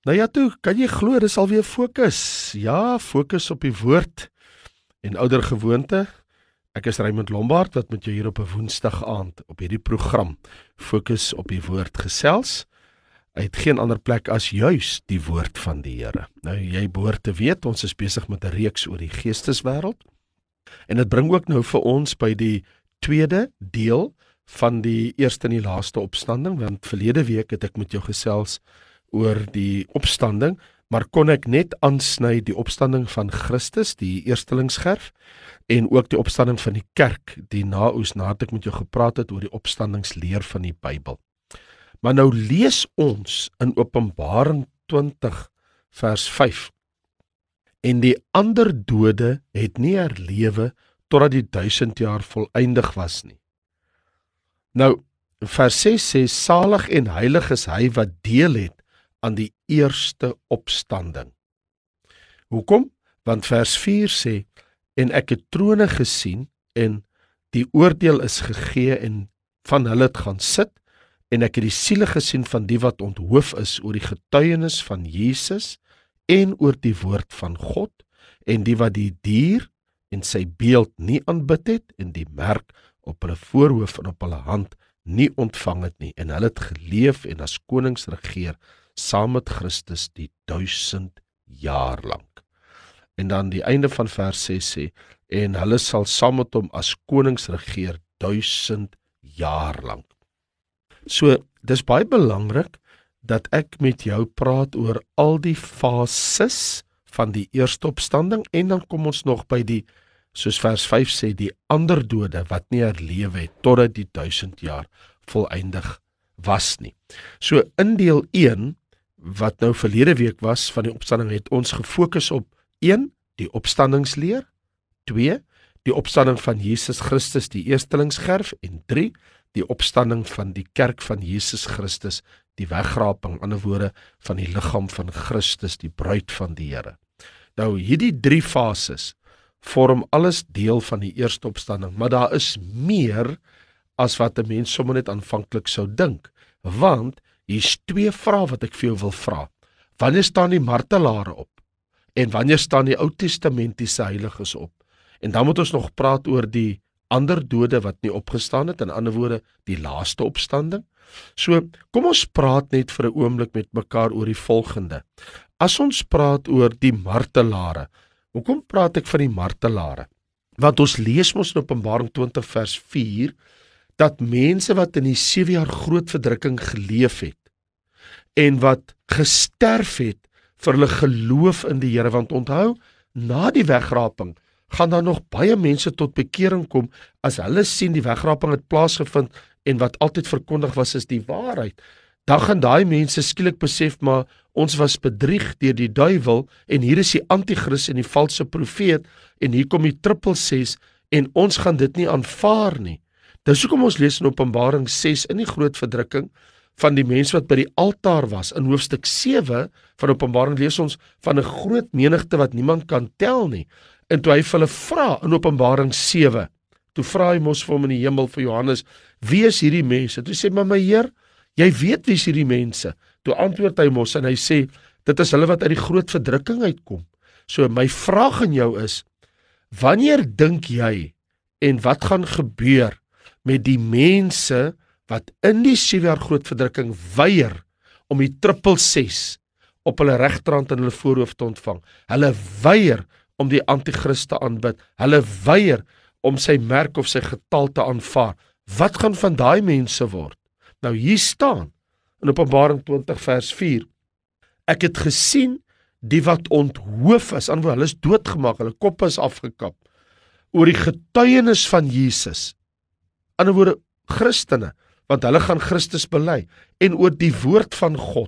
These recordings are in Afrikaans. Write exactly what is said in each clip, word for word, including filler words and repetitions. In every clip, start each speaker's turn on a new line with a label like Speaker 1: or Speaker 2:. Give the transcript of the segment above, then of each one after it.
Speaker 1: Nou ja toe, kan jy glo, dis alweer fokus. Ja, fokus op die woord en ouer gewoonte. Ek is Raymond Lombard wat met jou hier op 'n woensdag aand op hierdie program fokus op die woord gesels. Hy het geen ander plek as juis die woord van die Here. Nou jy behoort te weet, ons is besig met 'n reeks oor die geesteswêreld. En dit bring ook nou vir ons by die tweede deel van die eerste en die laaste opstanding, want verlede week het ek met jou gesels oor die opstanding, maar kon ek net aansny die opstanding van Christus, die eerstelingsgerf, en ook die opstanding van die kerk, die naoes, nadat ek met jou gepraat het oor die opstandingsleer van die Bybel. Maar nou lees ons in Openbaring twintig vers vyf, en die ander dode het nie herlewe totdat die duisend jaar volëindig was nie. Nou, vers ses sê, salig en heilig is hy wat deel het aan die eerste opstanding. Hoekom? Want vers vier sê, en ek het trone gesien, en die oordeel is gegee, en van hulle het gaan sit, en ek het die siele gesien van die wat onthoof is oor die getuienis van Jesus, en oor die woord van God, en die wat die dier en sy beeld nie aanbid het, en die merk op hulle voorhoof en op hulle hand nie ontvang het nie, en hulle het geleef en as konings regeer, saam met Christus die duisend jaar lang. En dan die einde van vers ses sê, en hulle sal saam met hom as konings regeer duisend jaar lang. So, dis baie belangrik dat ek met jou praat oor al die fases van die eerste opstanding, en dan kom ons nog by die, soos vers vyf sê, die ander dode wat nie herlewe het totdat die duisend jaar volëindig was nie. So in deel een, wat nou verlede week was van die opstanding, het ons gefokus op een, die opstandingsleer, twee, die opstanding van Jesus Christus, die eerstelingsgerf, en drie, die opstanding van die kerk van Jesus Christus, die wegraping, ander woorde, van die liggaam van Christus, die bruid van die Here. Nou, hierdie drie fases vorm alles deel van die eerste opstanding, maar daar is meer as wat 'n mens sommer net aanvanklik sou dink, want hier's twee vrae wat ek vir jou wil vra. Wanneer staan die martelare op? En wanneer staan die Ou Testamentiese heiliges op? En dan moet ons nog praat oor die ander dode wat nie opgestaan het, in ander woorde, die laaste opstanding. So, kom ons praat net vir 'n oomblik met mekaar oor die volgende. As ons praat oor die martelare, hoekom praat ek van die martelare? Want ons lees mos in Openbaring twintig vers vier, dat mense wat in die sewe jaar groot verdrukking geleef het, en wat gesterf het vir hulle geloof in die Here, want onthou, na die wegraping, gaan daar nog baie mense tot bekering kom, as hulle sien die wegraping het plaasgevind, en wat altyd verkondig was is die waarheid, dan gaan daai mense skielik besef, maar ons was bedrieg deur die duiwel, en hier is die antichrist en die valse profeet, en hier kom die triple ses, en ons gaan dit nie aanvaar nie. Dis hoekom ons lees in Openbaring ses in die groot verdrukking, van die mense wat by die altaar was. In hoofstuk sewe van Openbaring lees ons van 'n groot menigte wat niemand kan tel nie. En toe hy vir hulle vra in Openbaring sewe, toe vra hy mos vir hom in die hemel vir Johannes, wie is hierdie mense? Toe sê, maar my Heer, jy weet wie is hierdie mense. Toe antwoord hy mos en hy sê, dit is hulle wat uit die groot verdrukking uitkom. So my vraag aan jou is, wanneer dink jy, en wat gaan gebeur met die mense wat in die sewe jaar groot verdrukking weier om die triple ses op hulle regterhand en hulle voorhoof te ontvang? Hulle weier om die antichrist te aanbid. Hulle weier om sy merk of sy getal te aanvaar. Wat gaan van daai mense word? Nou hier staan in Openbaring twintig vers vier, ek het gesien die wat onthoof is, aan hulle is doodgemaak, hulle koppe is afgekap, oor die getuienis van Jesus, ander woorde Christene, want hulle gaan Christus bely, en oor die woord van God,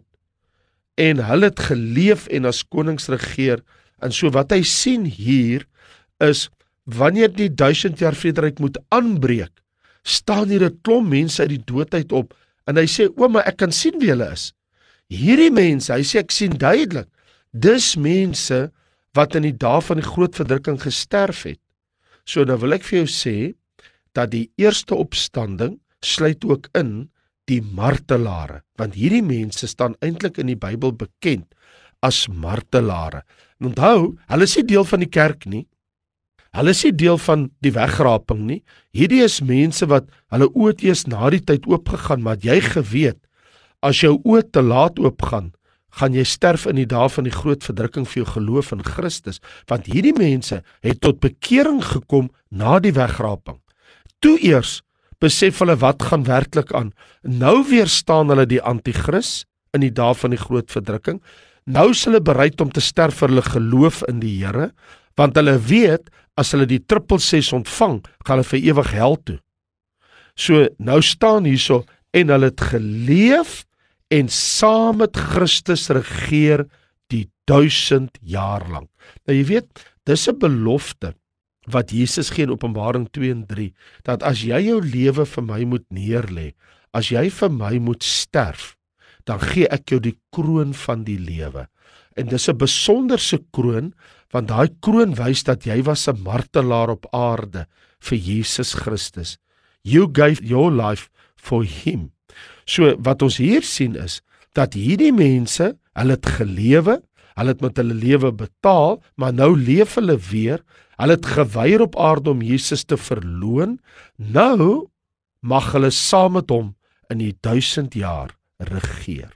Speaker 1: en hulle het geleef en as konings regeer, en so wat hy sien hier, is, wanneer die duisend jaar vrederyk moet aanbreek, staan hier 'n klomp mense uit die doodheid op, en hy sê, o, maar ek kan sien wie hulle is. Hierdie mense, hy sê, ek sien duidelik, dis mense wat in die dae van die groot verdrukking gesterf het. So nou wil ek vir jou sê, dat die eerste opstanding sluit ook in die martelare, want hierdie mense staan eintlik in die Bybel bekend as martelare. En onthou, hulle is nie deel van die kerk nie, hulle is nie deel van die wegraping nie, hierdie is mense wat hulle oë het eers na die tyd oopgegaan, maar jy geweet, as jou oë te laat oopgaan, gaan jy sterf in die dae van die groot verdrukking vir jou geloof in Christus, want hierdie mense het tot bekering gekom na die wegraping. Toe eers besef hulle wat gaan werklik aan. Nou weerstaan hulle die anti-kris in die dae van die groot verdrukking. Nou is hulle bereid om te sterf vir hulle geloof in die Here, want hulle weet, as hulle die triple ses ontvang, gaan hulle vir ewig hel toe. So, nou staan hierso, en hulle het geleef, en saam met Christus regeer die duisend jaar lang. Nou jy weet, dis 'n belofte, wat Jesus gee in Openbaring twee en drie, dat as jy jou lewe vir my moet neerlê, as jy vir my moet sterf, dan gee ek jou die kroon van die lewe. En dis 'n besonderse kroon, want daai kroon wys dat jy was 'n martelaar op aarde vir Jesus Christus. You gave your life for him. So wat ons hier sien is, dat hierdie mense, hulle het gelewe, hulle het met hulle lewe betaal, maar nou leef hulle weer, hulle het geweier op aarde om Jesus te verloon, nou mag hulle saam met hom in die duisend jaar regeer.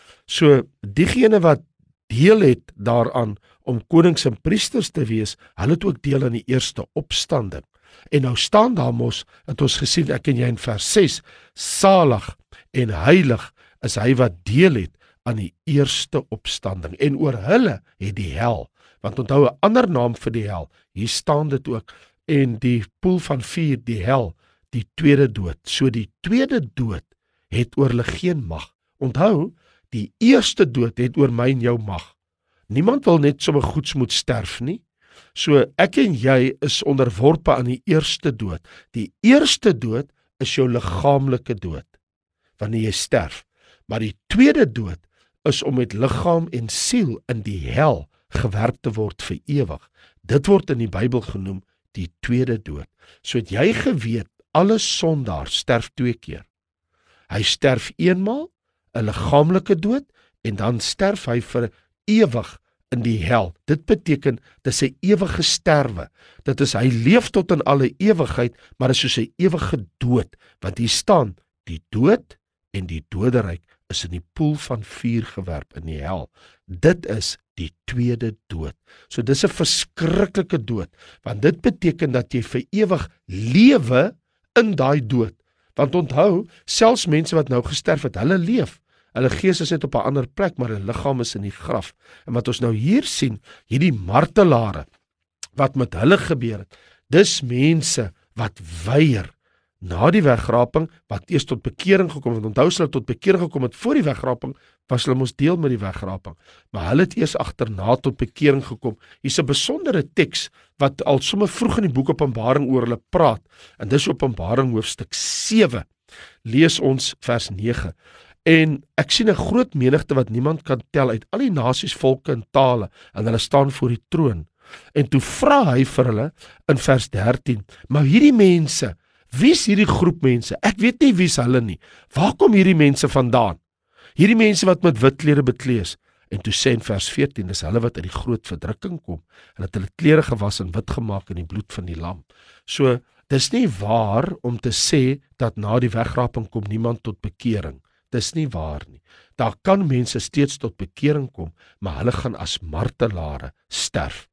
Speaker 1: So diegene wat deel het daaraan om konings en priesters te wees, hulle het ook deel aan die eerste opstanding. En nou staan daar mos, het ons gesien, ek en jy in vers ses, salig en heilig is hy wat deel het aan die eerste opstanding. En oor hulle het die hel, want onthou 'n ander naam vir die hel, hier staan dit ook, en die poel van vuur, die hel, die tweede dood. So die tweede dood het oor hulle geen mag. Onthou, die eerste dood het oor my en jou mag. Niemand wil net sommer goeds moet sterf nie. So ek en jy is onderworpe aan die eerste dood. Die eerste dood is jou liggaamlike dood, wanneer jy sterf. Maar die tweede dood is om met liggaam en siel in die hel gewerp te word vir ewig. Dit word in die Bybel genoem die tweede dood. So het jy geweet, alle sondaar sterf twee keer. Hy sterf eenmaal, 'n liggaamlike dood, en dan sterf hy vir ewig in die hel. Dit beteken, dit is 'n ewige sterwe. Dit is, hy leef tot in alle ewigheid, maar is soos 'n ewige dood, want hier staan, die dood en die doderyk is in die poel van vuur gewerp in die hel. Dit is die tweede dood. So dis 'n verskriklike dood, want dit beteken dat jy vir ewig lewe in daai dood. Want onthou, selfs mense wat nou gesterf het, hulle leef. Hulle gees is net op 'n ander plek, maar hulle liggaam is in die graf. En wat ons nou hier sien, hierdie martelare, wat met hulle gebeur het, dis mense wat weier na die wegraping, wat eers tot bekering gekom het. Onthou, as hulle tot bekering gekom het voor die wegraping, was hulle mos deel met die wegraping. Maar hulle het eers agterna tot bekering gekom. Hier's 'n besondere teks wat al sommer vroeg in die boek Openbaring oor hulle praat. En dis Openbaring hoofstuk sewe. Lees ons vers nege. En ek sien 'n groot menigte wat niemand kan tel uit al die nasies, volke en tale, en hulle staan voor die troon. En toe vra hy vir hulle in vers dertien, maar hierdie mense, wie is hierdie groep mense? Ek weet nie wie is hulle nie. Waar kom hierdie mense vandaan? Hierdie mense wat met wit klere bekleed is. En toe sê in vers veertien, is hulle wat uit die groot verdrukking kom, en het hulle klere gewas en wit gemaak in die bloed van die lam. So, dis nie waar om te sê dat na die wegraping kom niemand tot bekering. Dis nie waar nie. Daar kan mense steeds tot bekering kom, maar hulle gaan as martelare sterf.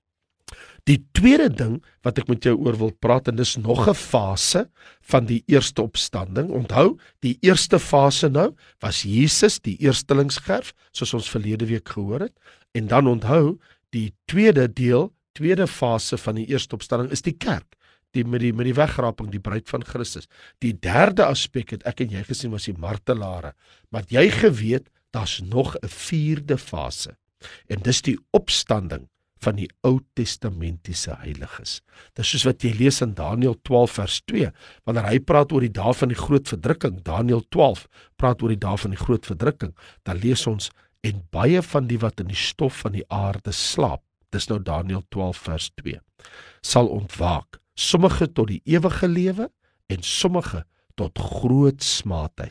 Speaker 1: Die tweede ding wat ek met jou oor wil praat, en dis nog 'n fase van die eerste opstanding. Onthou, die eerste fase nou was Jesus, die eerstelingsgerf, soos ons verlede week gehoor het. En dan onthou, die tweede deel, tweede fase van die eerste opstanding is die kerk. Die, met, die, met die wegraping, die bruid van Christus. Die derde aspek het ek en jy gesien was die martelare. Maar jy geweet, daar's nog 'n vierde fase. En dis die opstanding van die Ou Testamentiese heiliges. Dis soos wat jy lees in Daniël twaalf vers twee, wanneer hy praat oor die dae van die groot verdrukking. Daniël twaalf praat oor die dae van die groot verdrukking. Dan lees ons, en baie van die wat in die stof van die aarde slaap, dis nou Daniël twaalf vers twee, sal ontwaak, sommige tot die ewige lewe en sommige tot groot smaadheid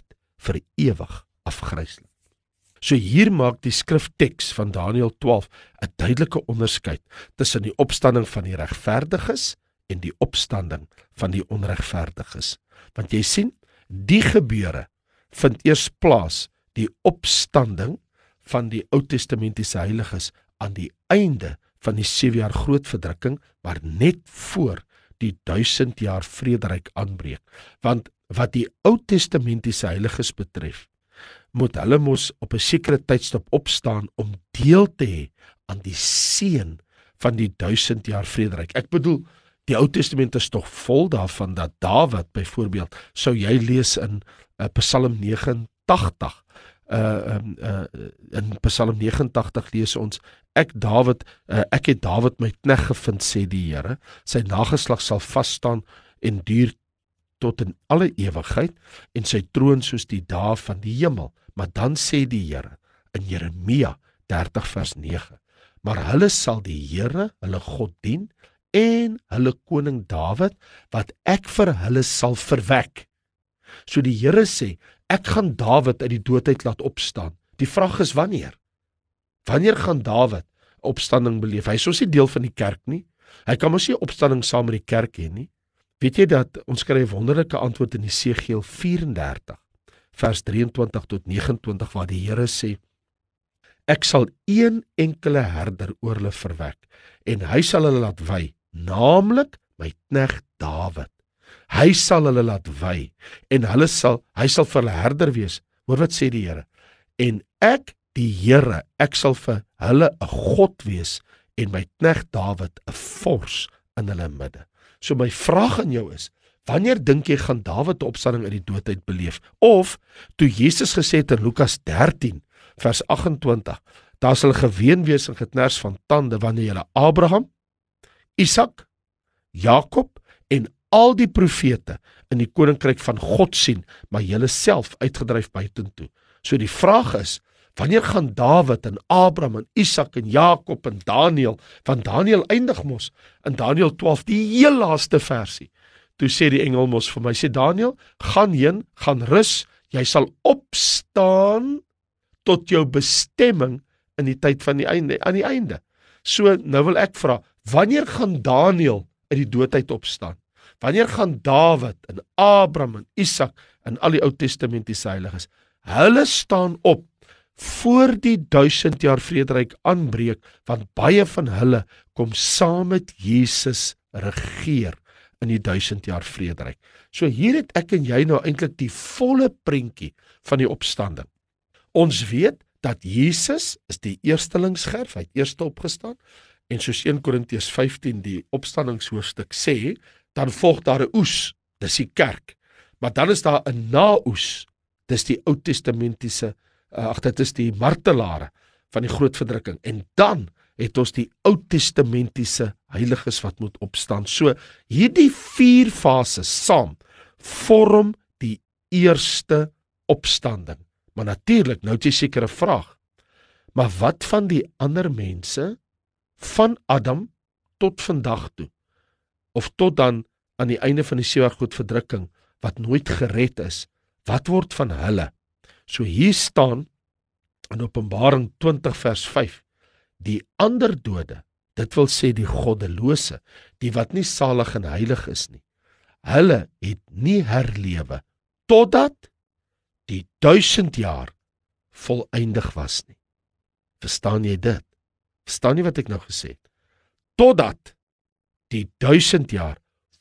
Speaker 1: vir ewig afgryslik. So hier maak die skrifteks van Daniël twaalf 'n duidelike onderskeid tussen die opstanding van die regverdiges en die opstanding van die onregverdiges. Want jy sien, die gebeure vind eers plaas, die opstanding van die Ou Testamentiese heiliges aan die einde van die sewe jaar groot verdrukking, maar net voor die duisend jaar vrederyk aanbreek. Want wat die Ou Testamentiese heiliges betref, moet hulle mos op 'n sekere tydstip opstaan om deel te hê aan die seën van die duisend jaar vrederyk. Ek bedoel, die Ou Testament is tog vol daarvan dat Dawid byvoorbeeld, sou jy lees in uh, Psalm negenentagtig, uh, um, uh, in Psalm negenentagtig lees ons, ek Dawid, uh, ek het Dawid my knegt gevind, sê die Here, sy nageslag sal vasstaan en duur tot in alle ewigheid, en sy troon soos die dae van die hemel. Maar dan sê die Here in Jeremia dertig vers nege, maar hulle sal die Here, hulle God dien, en hulle koning Dawid, wat ek vir hulle sal verwek. So die Here sê, ek gaan Dawid uit die doodheid laat opstaan. Die vraag is wanneer? Wanneer gaan Dawid opstanding beleef? Hy is ons nie deel van die kerk nie. Hy kan ons nie opstanding saam met die kerk hê nie. Weet jy dat ons kry 'n wonderlike antwoord in Jesegiel vyf-en-dertig, vers drieëntwintig tot negenentwintig, waar die Here sê, ek sal een enkele herder oor hulle verwek, en hy sal hulle laat wy, naamlik my knegt Dawid. Hy sal hulle laat wy, en hulle sal, hy sal vir hulle herder wees. Hoor wat sê die Here? En ek, die Here, ek sal vir hulle 'n God wees, en my knegt Dawid 'n vors in hulle midde. So my vraag aan jou is, wanneer dink jy gaan Dawid 'n opstanding uit die doodheid beleef? Of, toe Jesus gesê het in Lukas dertien, vers agt-en-twintig, daar sal geween wees en geknars van tande, wanneer julle Abraham, Isak, Jakob en al die profete in die koninkryk van God sien, maar julle self uitgedryf buitentoe. So die vraag is, wanneer gaan Dawid en Abraham en Isak en Jakob en Daniël, van Daniël eindig mos in Daniël twaalf, die heel laaste versie. Toe sê die engel mos vir my, sê Daniël, gaan heen, gaan rus, jy sal opstaan tot jou bestemming in die tyd van die einde, aan die einde. So, nou wil ek vra, wanneer gaan Daniël uit die doodheid opstaan? Wanneer gaan Dawid en Abraham en Isak en al die Ou Testamentiese heiliges? Hulle staan op voor die duisend jaar vrederyk aanbreek, want baie van hulle kom saam met Jesus regeer in die duisend jaar vrederyk. So hier het ek en jy nou eintlik die volle prentjie van die opstanding. Ons weet dat Jesus is die eerstelingsgerf, hy het eerste opgestaan, en soos een Korintiërs vyftien die opstandingshoofstuk sê, dan volg daar 'n oes, dis die kerk. Maar dan is daar 'n naoes, dis die Ou Testamentiese, ag dit is die martelare van die groot verdrukking. En dan het ons die Ou Testamentiese heiliges wat moet opstaan. So hierdie vier fases saam vorm die eerste opstanding. Maar natuurlik, nou het jy seker 'n vraag. Maar wat van die ander mense van Adam tot vandag toe? Of tot dan aan die einde van die sewe jaar groot verdrukking wat nooit gered is? Wat word van hulle? So hier staan in Openbaring twintig vers vyf, die ander dode, dit wil sê die goddelose, die wat nie salig en heilig is nie, hulle het nie herlewe, totdat die duisend jaar voleindig was nie. Verstaan jy dit? Verstaan jy wat ek nou gesê het? Totdat die duisend jaar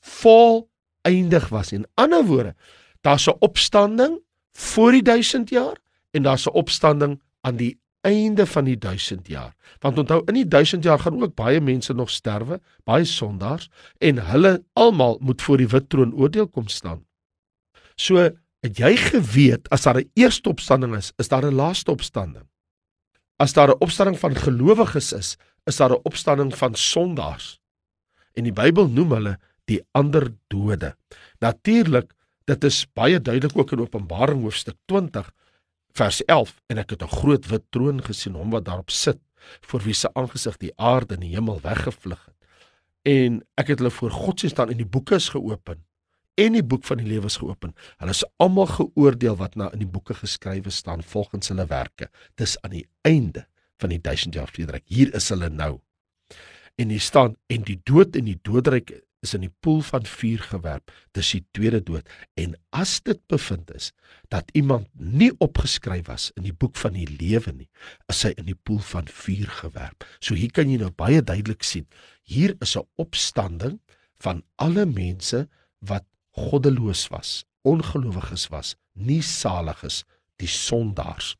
Speaker 1: voleindig was. In ander woorde, daar's 'n opstanding voor die duisend jaar en daar's 'n opstanding aan die einde van die duisend jaar. Want onthou, in die duisend jaar gaan ook baie mense nog sterwe, baie sondaars, en hulle almal moet voor die wit troon oordeel kom staan. So, het jy geweet, as daar 'n eerste opstanding is, is daar 'n laaste opstanding. As daar 'n opstanding van gelowiges is, is daar 'n opstanding van sondaars. En die Bybel noem hulle die ander dode. Natuurlik, dit is baie duidelik ook in Openbaring hoofstuk twintig, vers elf, en ek het 'n groot wit troon gesien, hom wat daarop sit, voor wie se aangesig die aarde en die hemel weggevlug het. En ek het hulle voor God sien staan en die boeke is geopen. en die boek van die lewe is geopen. Hulle is almal geoordeel wat nou in die boeke geskrywe staan volgens hulle werke. Dis aan die einde van die duisend jaar vrederyk. Hier is hulle nou. En hier staan, en die dood en die doodryk is in die poel van vuur gewerp. Dis die tweede dood. En as dit bevind is, dat iemand nie opgeskryf was in die boek van die lewe nie, is hy in die poel van vuur gewerp. So hier kan jy nou baie duidelik sien, hier is 'n opstanding van alle mense wat goddeloos was, ongelowiges was, nie salig is, die sondaars.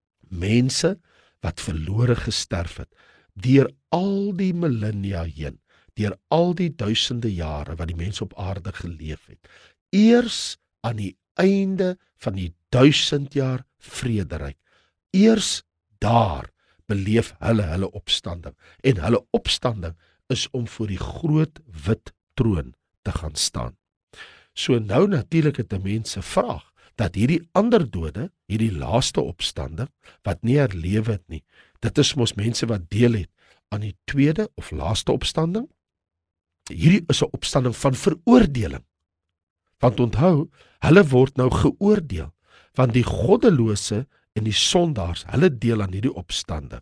Speaker 1: Mense wat verlore gesterf het, deur al die millennia heen, deur al die duisende jare wat die mens op aarde geleef het. Eers aan die einde van die duisend jaar vrederyk, eers daar beleef hulle hulle opstanding. En hulle opstanding is om voor die groot wit troon te gaan staan. So nou natuurlik het die mense vraag, dat hierdie ander dode, hierdie laaste opstanding, wat nie herlewe het nie, dit is mos mense wat deel het aan die tweede of laaste opstanding. Hierdie is 'n opstanding van veroordeling. Want onthou, hulle word nou geoordeel, want die goddelose en die sondaars, hulle deel aan hierdie opstanding.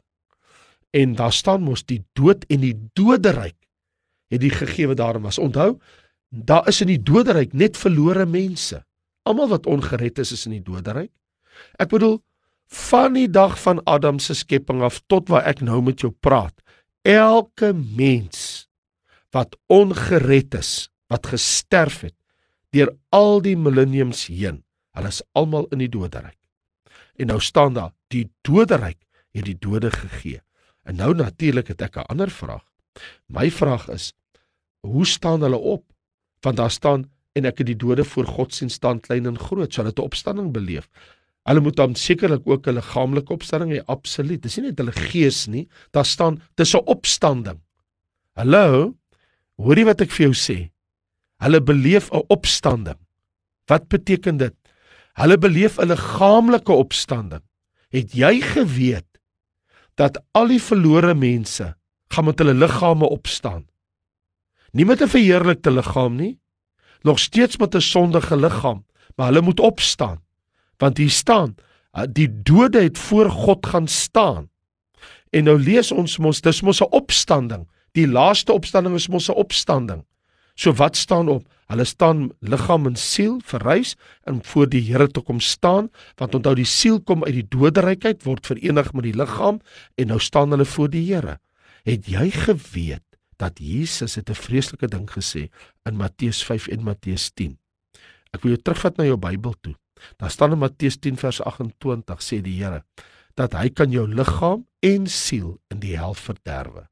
Speaker 1: En daar staan mos die dood en die doderyk, het die gegewe daarin was. Onthou, daar is in die doderyk net verlore mense. Almal wat ongered is, is in die doderyk. Ek bedoel, van die dag van Adam se skepping af, tot waar ek nou met jou praat, elke mens, wat ongered is, wat gesterf het, deur al die millenniums heen, hulle is almal in die doderyk. En nou staan daar, die doderyk het die dode gegee. En nou natuurlik het ek 'n ander vraag. My vraag is, hoe staan hulle op? Want daar staan, en ek het die dode voor God sien staan, klein en groot, so hulle het 'n opstanding beleef. Hulle moet dan sekerlik ook hulle liggaamlike opstanding hê, absoluut. Dis nie net hulle gees nie, daar staan, dis 'n opstanding. Hallo? Hoor jy wat ek vir jou sê? Hulle beleef 'n opstanding. Wat beteken dit? Hulle beleef 'n liggaamlike opstanding. Het jy geweet dat al die verlore mense gaan met hulle liggame opstaan? Nie met 'n verheerlikte liggaam nie, nog steeds met 'n sondige liggaam, maar hulle moet opstaan. Want hier staan, die dode het voor God gaan staan. En nou lees ons mos, dis mos 'n opstanding. Die laaste opstanding is mos 'n opstanding. So wat staan op? Hulle staan liggaam en siel verrys en voor die Here te kom staan, want onthou die siel kom uit die doderyk uit, word verenig met die liggaam en nou staan hulle voor die Here. Het jy geweet dat Jesus het 'n vreeslike ding gesê in Matteus vyf en Matteus tien? Ek wil jou terugvat na jou Bybel toe. Daar staan in Matteus tien vers agt-en-twintig sê die Here dat hy kan jou liggaam en siel in die hel verderwe.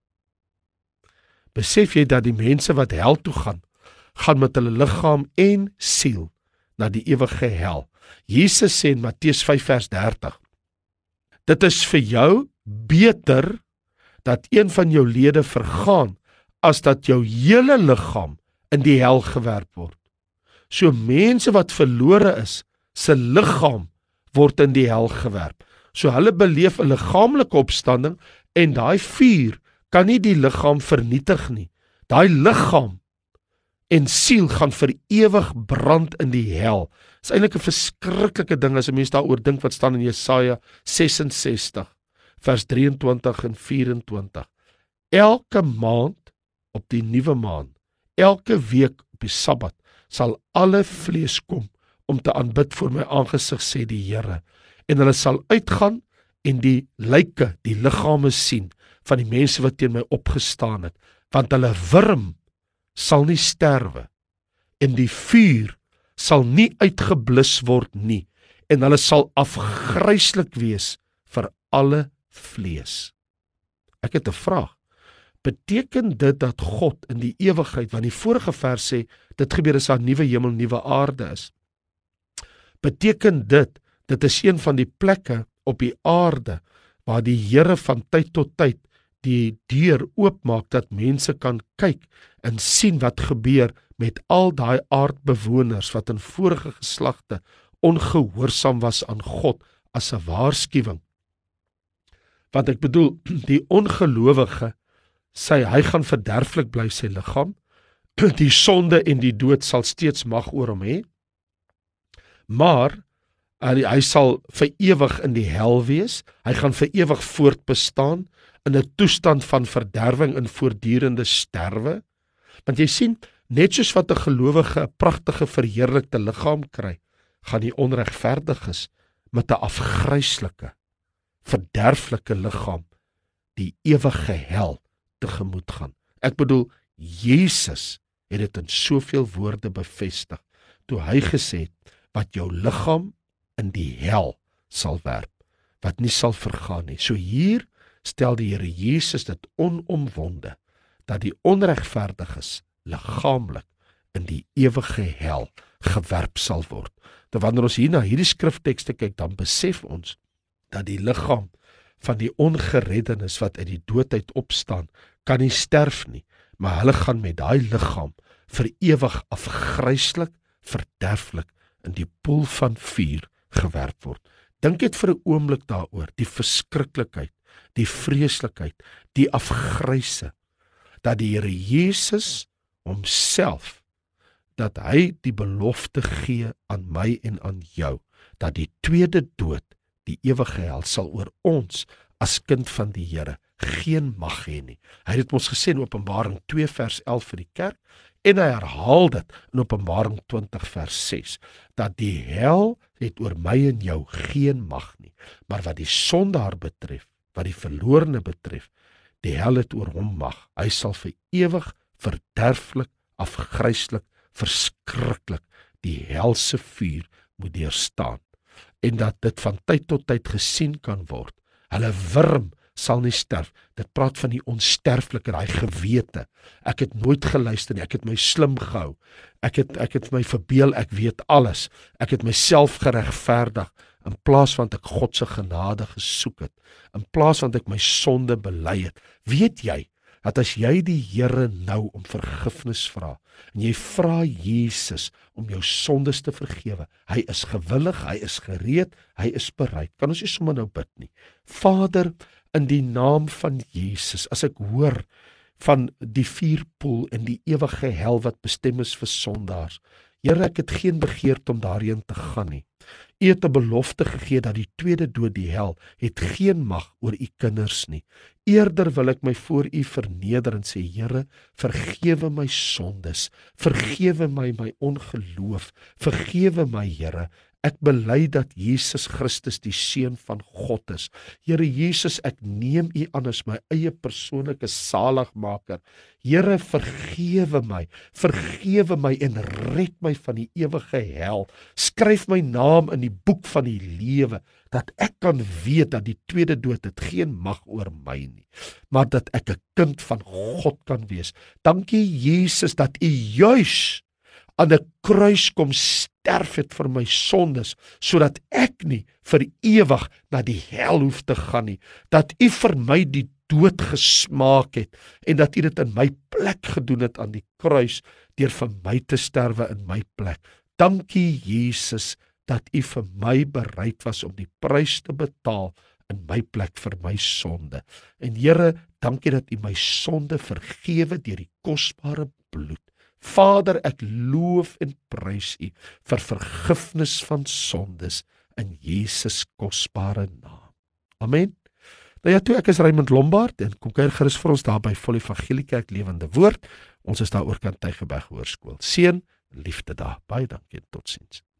Speaker 1: Besef jy dat die mense wat hel toe gaan, gaan met hulle liggaam en siel na die ewige hel. Jesus sê in Matteus vyf vers dertig, dit is vir jou beter dat een van jou lede vergaan, as dat jou hele liggaam in die hel gewerp word. So mense wat verlore is, se liggaam word in die hel gewerp. So hulle beleef 'n liggaamlike opstanding en daai vuur kan nie die liggaam vernietig nie. Daai liggaam en siel gaan vir ewig brand in die hel. Dit is eintlik 'n verskriklike ding as 'n mens daaroor dink wat staan in Jesaja ses en sestig vers drie en twintig en vyf en twintig. Elke maand op die nuwe maan, elke week op die Sabbat, sal alle vlees kom om te aanbid voor my aangesig, sê die Here. En hulle sal uitgaan en die lyke, die liggame sien van die mense wat teen my opgestaan het, want hulle wurm sal nie sterwe en die vuur sal nie uitgeblus word nie en hulle sal afgryslik wees vir alle vlees. Ek het 'n vraag. Beteken dit dat God in die ewigheid, want die vorige vers sê, dit gebeur as daar nuwe hemel, nuwe aarde is. Beteken dit, dit is een van die plekke op die aarde, waar die Here van tyd tot tyd die deur oopmaak, dat mense kan kyk en sien wat gebeur met al daai aardbewoners, wat in vorige geslagte ongehoorsaam was aan God, as 'n waarskuwing. Want ek bedoel, die ongelowige, sy, hy gaan verderflik bly sy liggaam, die sonde en die dood sal steeds mag oor hom hê, maar hy, hy sal vir ewig in die hel wees, hy gaan vir ewig voortbestaan in 'n toestand van verderwing en voortdurende sterwe, want jy sien, net soos wat 'n gelowige 'n pragtige verheerlikte liggaam kry, gaan die onregverdiges met 'n afgryslike, verderflike liggaam die ewige hel tegemoet gaan. Ek bedoel, Jesus het dit in soveel woorde bevestig, toe hy gesê het, wat jou liggaam in die hel sal werp, wat nie sal vergaan nie. So hier stel die Here Jesus dit onomwonde, dat die onregverdiges liggaamlik in die ewige hel gewerp sal word. Dat wanneer ons hier na hierdie skriftekste kyk, dan besef ons dat die liggaam van die ongereddenes wat uit die dood uit opstaan, kan nie sterf nie, maar hulle gaan met daai liggaam vir ewig afgryslik, verderflik in die poel van vuur gewerp word. Dink net vir 'n oomblik daaroor, die verskriklikheid, die vreeslikheid, die afgryse, dat die Here Jesus homself, dat hy die belofte gee aan my en aan jou, dat die tweede dood, die ewige hel, sal oor ons as kind van die Here geen mag hê nie. Hy het ons gesê in Openbaring twee vers elf vir die kerk, en hy herhaal dit in Openbaring twintig vers ses, dat die hel het oor my en jou geen mag nie, maar wat die sondaar betref, wat die verlorene betref, die hel het oor hom mag. Hy sal vir ewig verderflik, afgryslik, verskriklik die helse vuur moet deurstaan, en dat dit van tyd tot tyd gesien kan word. Hulle wurm sal nie sterf. Dit praat van die onsterflike, daai gewete. Ek het nooit geluister nie, ek het my slim gehou. Ek het ek het my verbeel ek weet alles. Ek het myself geregverdig in plaas van dat ek God se genade gesoek het. In plaas van dat ek my sonde bely het. Weet jy dat as jy die Here nou om vergifnis vra, en jy vra Jesus om jou sondes te vergewe, hy is gewillig, hy is gereed, hy is bereid. Kan ons nie sommer nou bid nie? Vader, in die naam van Jesus, as ek hoor van die vuurpoel en die ewige hel wat bestem is vir sondaars, Here, ek het geen begeerte om daarheen te gaan nie. U het 'n belofte gegee dat die tweede dood, die hel, het geen mag oor u kinders nie. Eerder wil ek my voor u verneder en sê, Here, vergewe my sondes, vergewe my my ongeloof, vergewe my, Here. Ek bely dat Jesus Christus die Seun van God is. Here Jesus, ek neem u aan as my eie persoonlike saligmaker. Here, vergewe my, vergewe my en red my van die ewige hel. Skryf my naam in die boek van die lewe, dat ek kan weet dat die tweede dood het geen mag oor my nie, maar dat ek 'n kind van God kan wees. Dankie Jesus dat u juis aan 'n kruis kom sterf het vir my sondes, sodat ek nie vir ewig na die hel hoef te gaan nie, dat u vir my die dood gesmaak het, en dat u dit in my plek gedoen het aan die kruis, deur vir my te sterwe in my plek. Dankie Jesus, dat u vir my bereid was om die prys te betaal in my plek vir my sonde. En Here, dankie dat u my sonde vergewe deur die kosbare bloed. Vader, ek loof en prys u vir vergifnis van sondes in Jesus kosbare naam. Amen. Nou ja, toe, ek is Raymond Lombard en kom kuier gerus vir ons daar by Volle Evangelie Kerk Lewende Woord. Ons is daar oor kant Tygerberg Hoërskool. Seën, liefde daar. Baie dankie en totsiens.